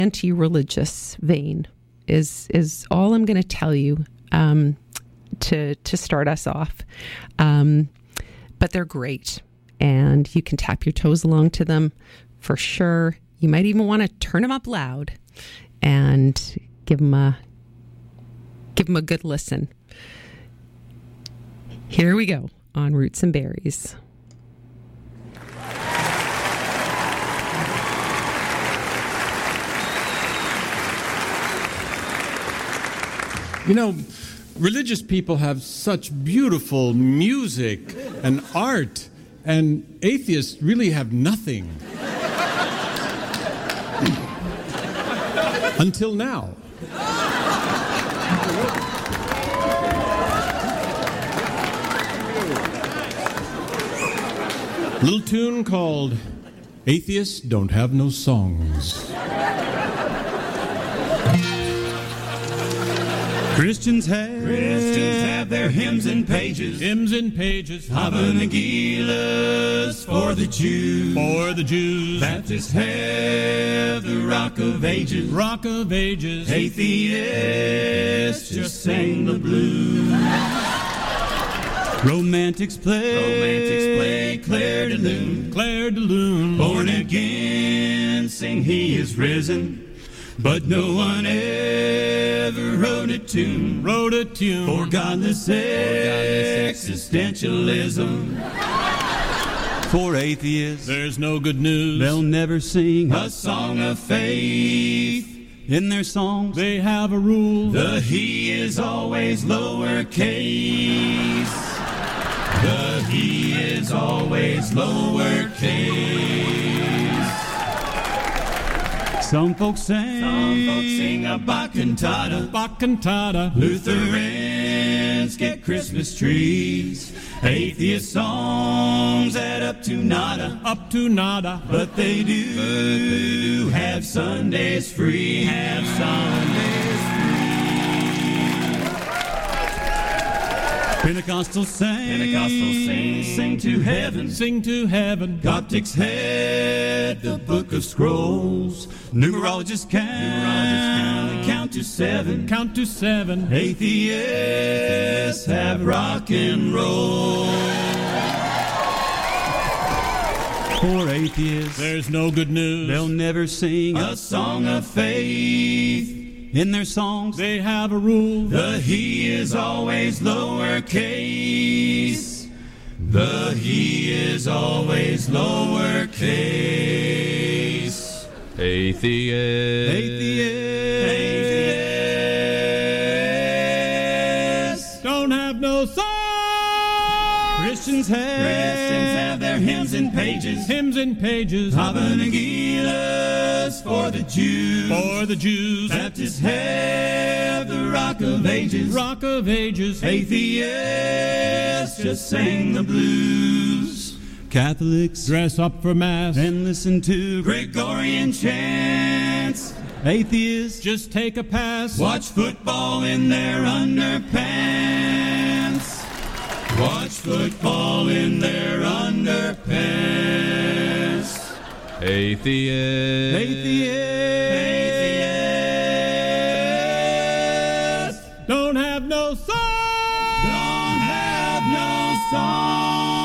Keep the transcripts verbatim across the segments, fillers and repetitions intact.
anti-religious vein is is all I'm going to tell you um, to to start us off. Um, but they're great, and you can tap your toes along to them for sure. You might even want to turn them up loud and give them a give them a good listen. Here we go on Roots and Berries. You know, religious people have such beautiful music and art, and atheists really have nothing. Until now. Little tune called Atheists Don't Have No Songs. Christians have, Christians have their hymns and pages, hymns and pages, Hava Nagilahs for the Jews, for the Jews. Baptists have the Rock of Ages, Rock of Ages. Atheists just sing the blues. Romantics play, romantics play Claire de Lune, Claire de Lune. Born again, sing He is risen. But no one ever wrote a tune, wrote a tune for godless existentialism. For atheists, there's no good news. They'll never sing a song of faith. In their songs, they have a rule. The He is always lowercase. The He is always lowercase. Some folks sing, Some folks sing a Bach cantata, Bach cantata. Lutherans get Christmas trees. Atheist songs add up to nada, up to nada. But they do, but they do have Sundays free, have Sundays free. Pentecostals sing, Pentecostals sing, sing to heaven, sing to heaven. Coptics had the Book of Scrolls. Numerologists count, Numerologists count, count to seven, count to seven. Atheists have rock and roll. For atheists, there's no good news. They'll never sing a song of faith. In their songs, they have a rule. The He is always lowercase. The He is always lowercase. Atheist. Atheist. Atheist. Don't have no song. Christians have, Christians have their hymns and pages, hymns and pages. Hava Nagilahs for the Jews, for the Jews. Baptists have the Rock of Ages, Rock of Ages. Atheists just sing the blues. Catholics dress up for Mass and listen to Gregorian chants. Atheists just take a pass, watch football in their underpants. Watch football in their underpants. Atheist. Atheist. Atheist. Don't have no song. Don't have no songs.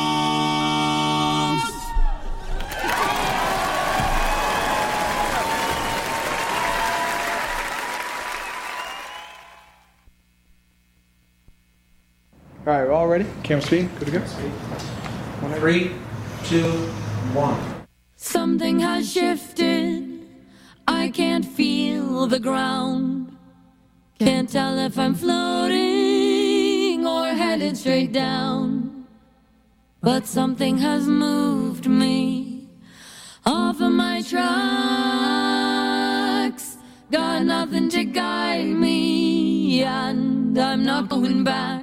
All right, we're all ready? Camera speed, good to go? Three, two, one. Something has shifted. I can't feel the ground. Can't tell if I'm floating or headed straight down. But something has moved me off of my tracks. Got nothing to guide me, and I'm not going back.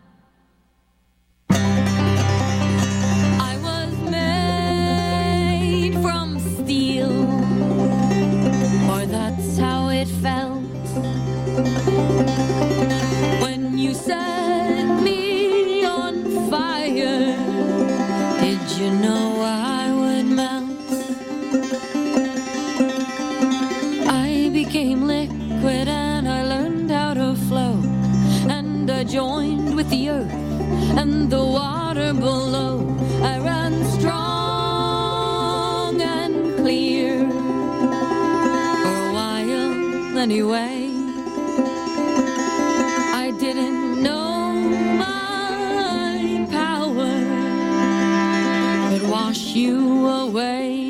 It felt when you set me on fire. Did you know I would melt? I became liquid and I learned how to flow. And I joined with the earth and the water below. I ran strong and clear for a while anyway. I didn't know my power could wash you away.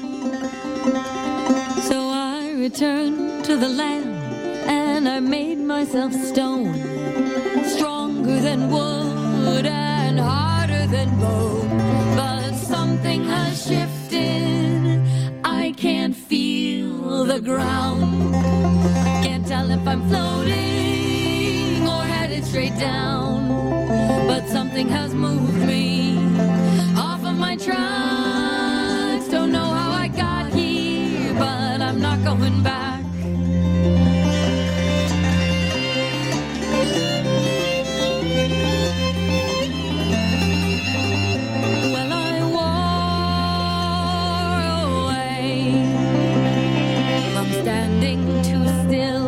So I returned to the land and I made myself stone, stronger than wood and harder than bone. But something has shifted, I can't feel the ground. Can't tell if I'm floating or headed straight down. But something has moved me off of my tracks. Don't know how I got here, but I'm not going back. Well, I wore away from standing too still.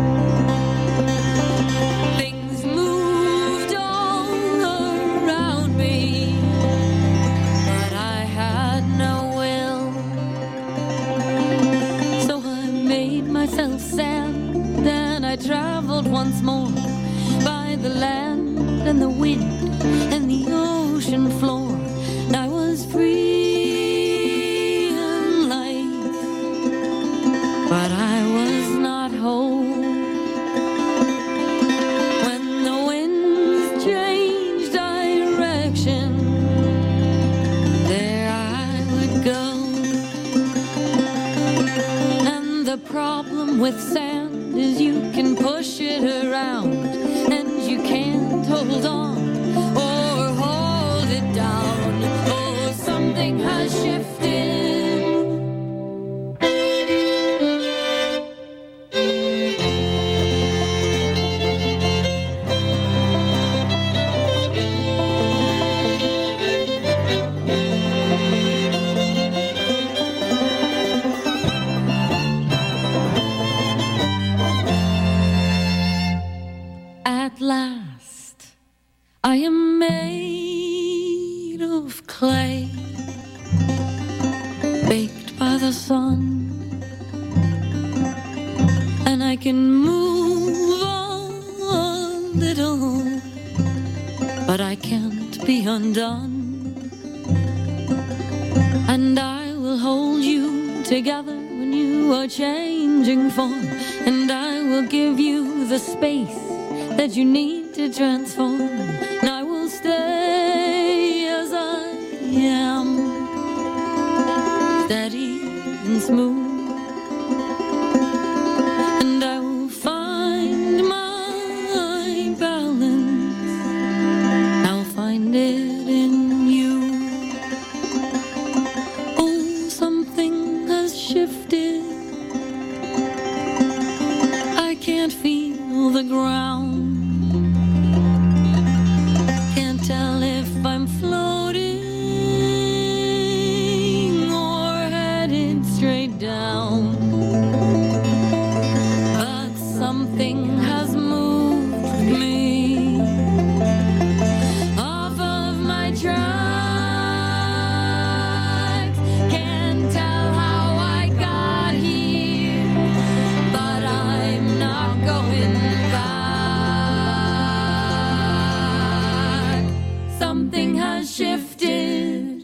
Things moved all around me, but I had no will. So I made myself sad, then I traveled once more by the land and the wind and the ocean floor. I was free and light, but I was not whole. When the winds changed direction, there I would go. And the problem with sand is you can push it around and you can't hold on or hold it down. Oh, something has shifted. At last, I am made of clay, baked by the sun, and I can move a little, but I can't be undone. And I will hold you together when you are changing form, and I will give you the space that you need to transform. And I will stay as I am, steady and smooth, and I will find my balance. I'll find it in you. Oh, something has shifted, I can't feel the ground. Can't tell if I'm floating or headed straight down. But something has moved me off of my tracks. Can't tell how I got here, but I'm not going back. Something has shifted.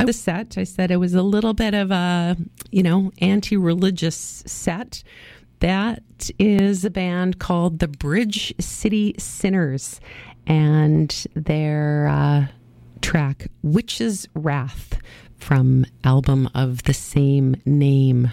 the set. I said it was a little bit of a, you know, anti-religious set. That is a band called the Bridge City Sinners, and their uh, track Witch's Wrath from album of the same name.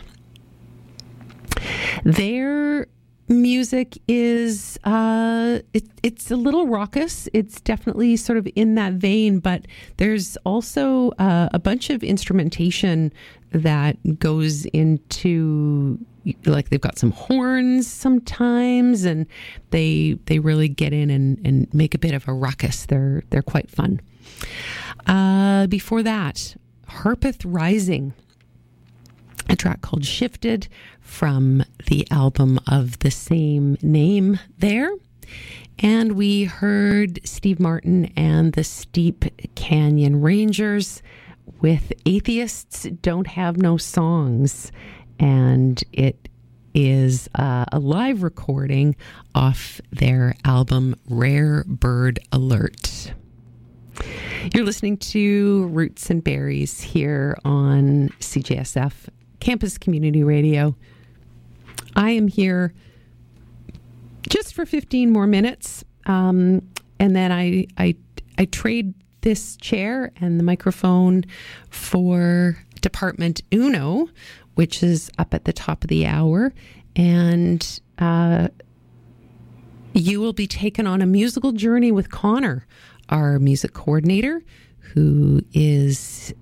Their music is uh it, it's a little raucous. It's definitely sort of in that vein, but there's also uh, a bunch of instrumentation that goes into, like, they've got some horns sometimes, and they they really get in and, and make a bit of a ruckus. They're they're quite fun. Uh, before that, Harpeth Rising, a track called Shifted from the album of the same name there. And we heard Steve Martin and the Steep Canyon Rangers with Atheists Don't Have No Songs. And it is uh, a live recording off their album Rare Bird Alert. You're listening to Roots and Berries here on C J S F Campus Community Radio. I am here just for fifteen more minutes, um, and then I, I I trade this chair and the microphone for Department Uno, which is up at the top of the hour, and uh, you will be taken on a musical journey with Connor, our music coordinator, who is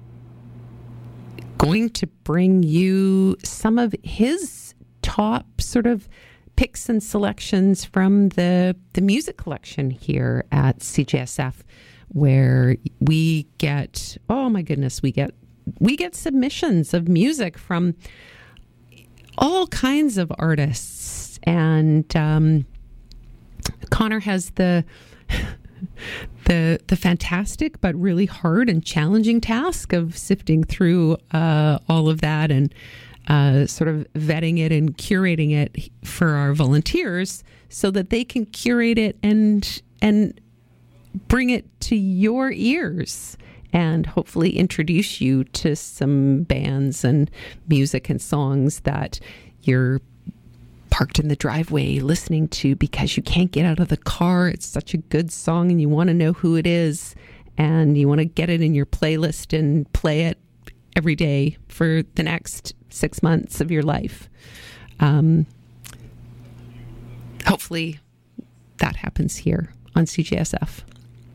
going to bring you some of his top sort of picks and selections from the the music collection here at C J S F, where we get, oh my goodness, we get we get submissions of music from all kinds of artists, and um, Connor has the the the fantastic but really hard and challenging task of sifting through uh, all of that and uh, sort of vetting it and curating it for our volunteers so that they can curate it and and bring it to your ears and hopefully introduce you to some bands and music and songs that you're parked in the driveway listening to because you can't get out of the car. It's such a good song and you want to know who it is, and you want to get it in your playlist and play it every day for the next six months of your life. Um, hopefully that happens here on C J S F.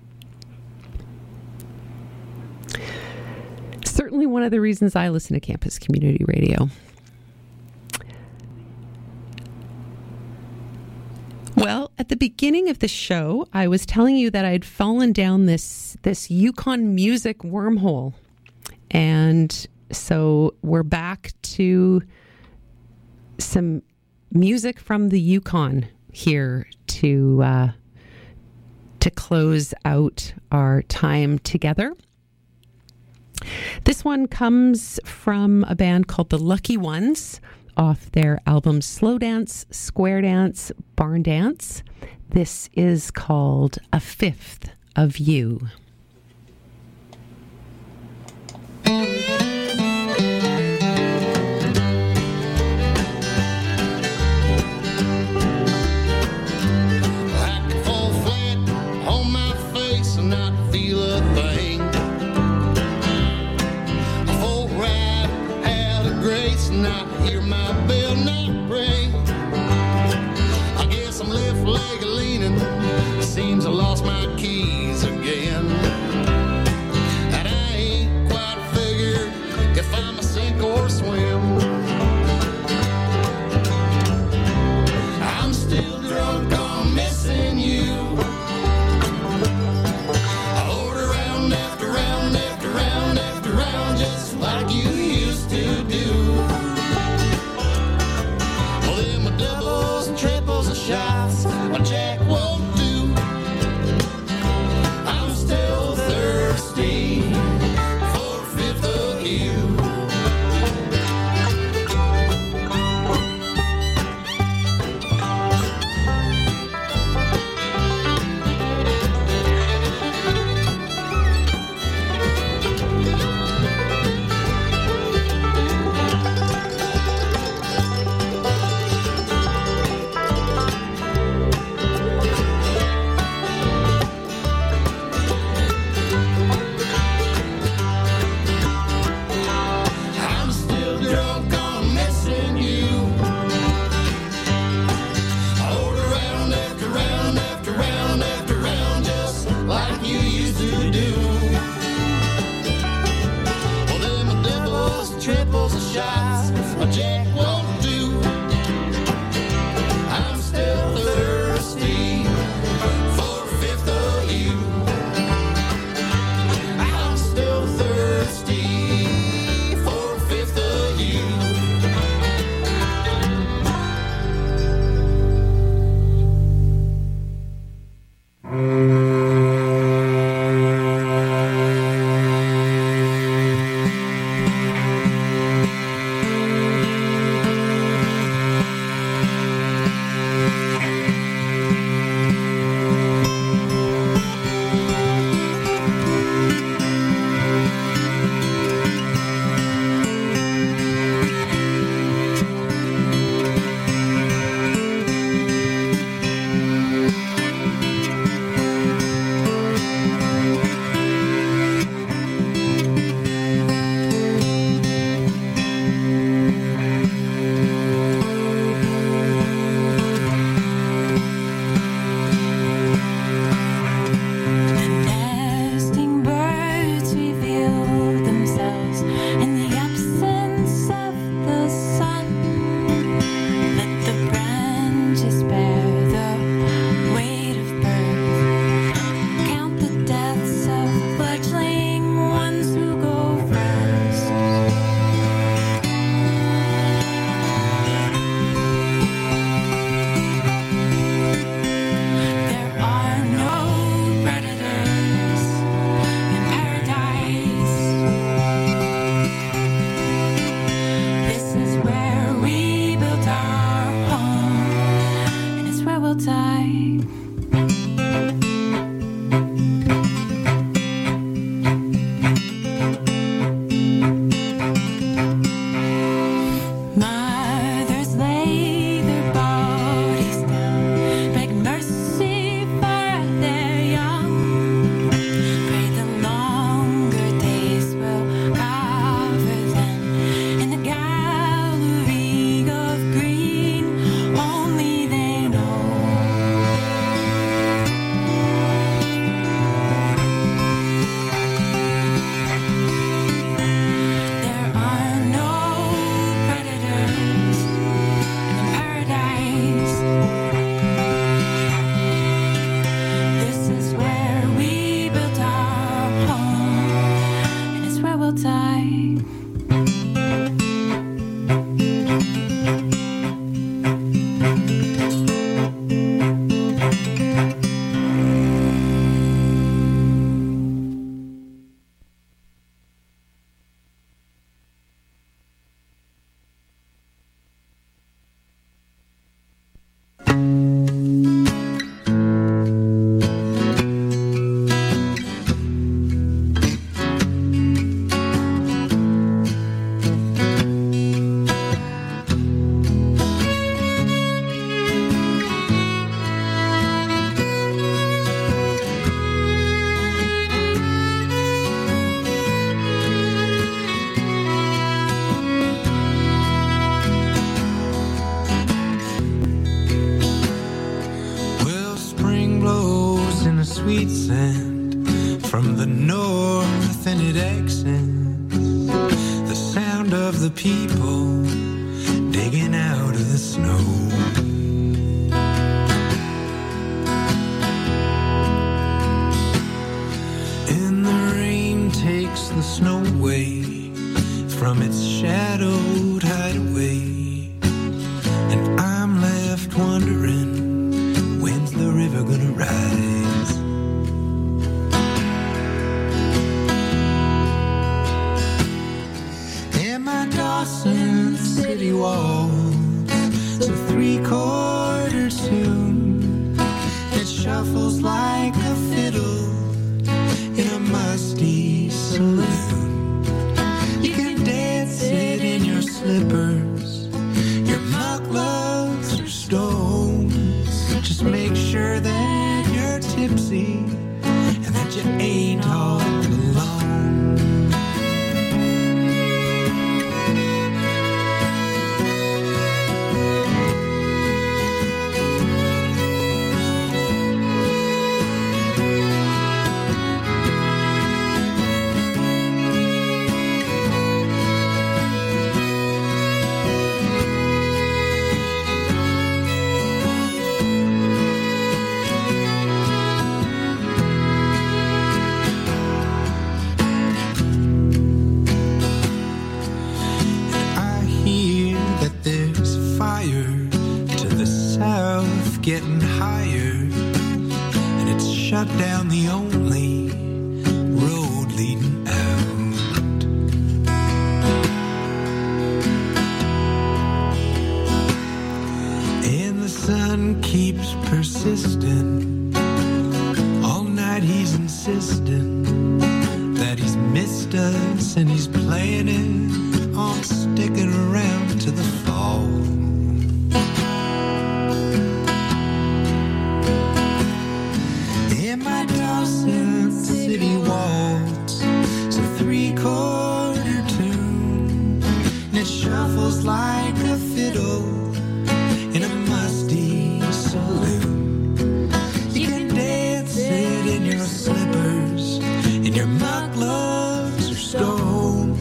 Certainly one of the reasons I listen to Campus Community Radio. Well, at the beginning of the show, I was telling you that I'd fallen down this this Yukon music wormhole. And so we're back to some music from the Yukon here to uh, to close out our time together. This one comes from a band called the Lucky Ones, off their album Slow Dance, Square Dance, Barn Dance. This is called A Fifth of You. Seems I lost my keys again, and I ain't quite figured if I'm a sink or swim. I'm still drunk on missing you. I order round after round after round after round, just like you used to do. Well, then my doubles and triples and shots, my jack won't do. tide. Mothers lay their bodies down, beg mercy for their young. Pray the longer days will cover them in the gallery of green. Only they know. There are no predators in paradise. This is where we built our home, and it's where we'll die. Well, spring blows in a sweet scent from the north, and it accents the sound of the people digging out of the snow. And the rain takes the snow away from its shadowed hideaway, and I'm left wondering, when's the river gonna rise? And my Dawson City walls to three-quarter tune that shuffles like a fiddle in a musty saloon. You can dance it in your slippers, your mug gloves or stones. Just make sure that you're tipsy and that you ain't all alone. I hear that there's fire to the south getting higher, and it's shut down the only road leading out. And the sun keeps persisting. All night he's insisting that he's missed us, and he's planning on sticking around to the fall. And my Dawson City waltz to three-quarter tune, and it shuffles like a fiddle in a musty saloon. You can dance it in your slippers, in your mug gloves or stones.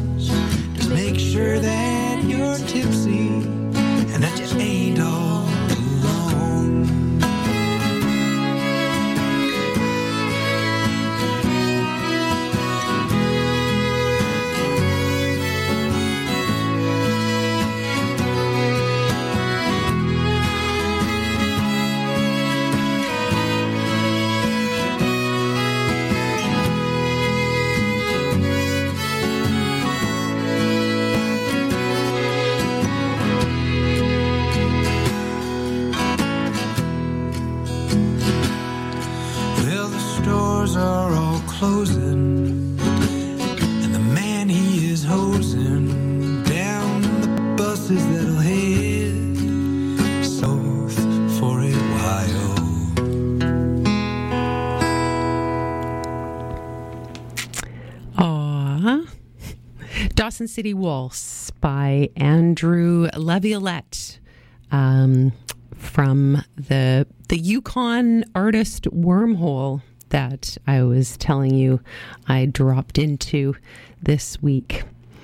Dawson City Waltz by Andrew Laviolette um, from the the Yukon artist Wormhole that I was telling you I dropped into this week.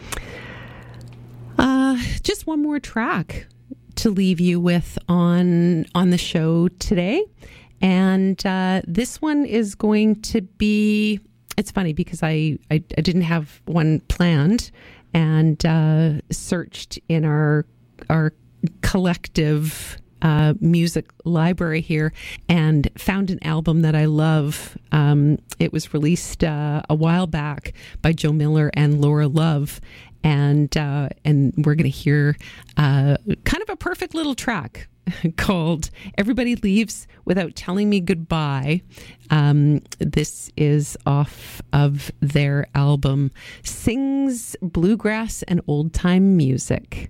Uh, just one more track to leave you with on on the show today. And uh, this one is going to be, it's funny because I, I, I didn't have one planned and uh, searched in our our collective uh, music library here and found an album that I love. Um, it was released uh, a while back by Joe Miller and Laura Love. And uh, and we're going to hear uh, kind of a perfect little track called Everybody Leaves Without Telling Me Goodbye. Um, this is off of their album Sings Bluegrass and Old Time Music.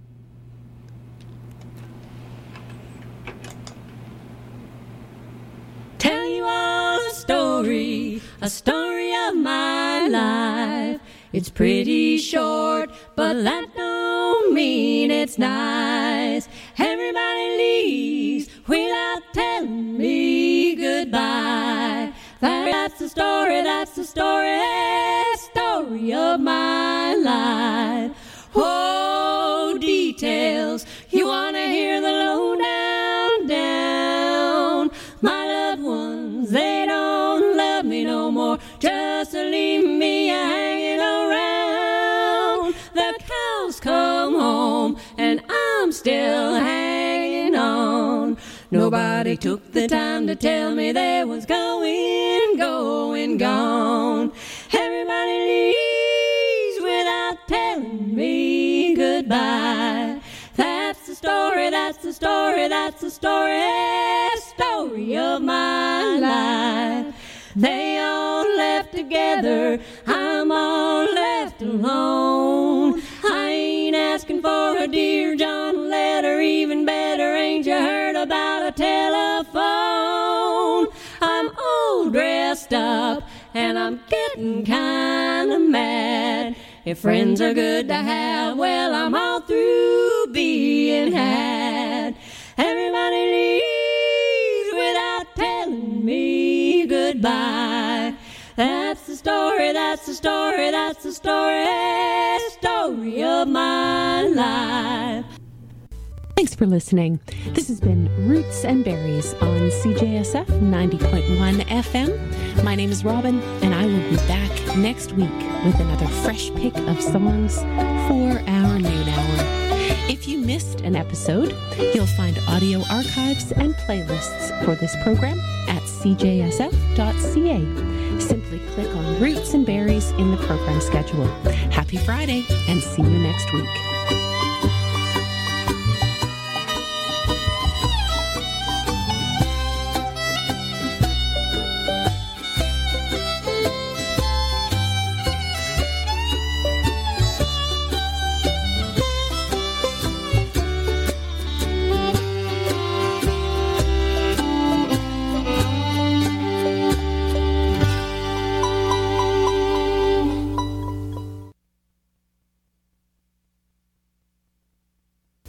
Tell you all a story, a story of my life. It's pretty short, but that don't mean it's nice. Everybody leaves without telling me goodbye. That's the story, that's the story, story of my life. Oh, details, you want to hear the lowdown down. My loved ones, they don't love me no more, just to leave me hanging around. The cows come home and I'm still hanging on. Nobody took the time to tell me they was going, going, gone. Everybody leaves without telling me goodbye. That's the story, that's the story, that's the story, story of my life. They all left together, I'm all left alone. I ain't asking for a Dear John letter, even better, ain't you heard about a telephone? I'm all dressed up and I'm getting kinda mad. If friends are good to have, well, I'm all through being had. Everybody leaves without telling me goodbye. That's the story, that's the story, that's the story, story of my life. Thanks for listening. This has been Roots and Berries on C J S F ninety point one F M. My name is Robin, and I will be back next week with another fresh pick of songs for our noon hour. If you missed an episode, you'll find audio archives and playlists for this program at c j s f dot c a. Simply click on Roots and Berries in the program schedule. Happy Friday, and see you next week.